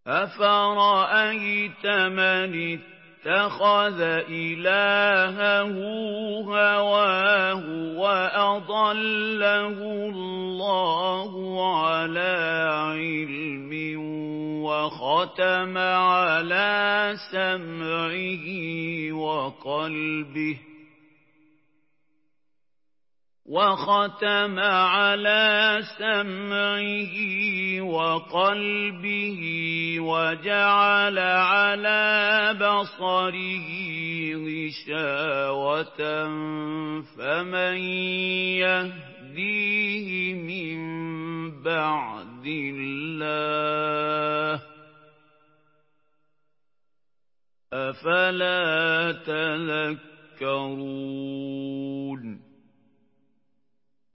أَفَرَأَيْتَ مَنِ اتَّخَذَ إِلَٰهَهُ هَوَاهُ وَأَضَلَّهُ اللَّهُ عَلَىٰ عِلْمٍ وختم على سمعه وقلبه وجعل على بصره غشاوة فمن يهديه من بعد الله أفلا تذكرون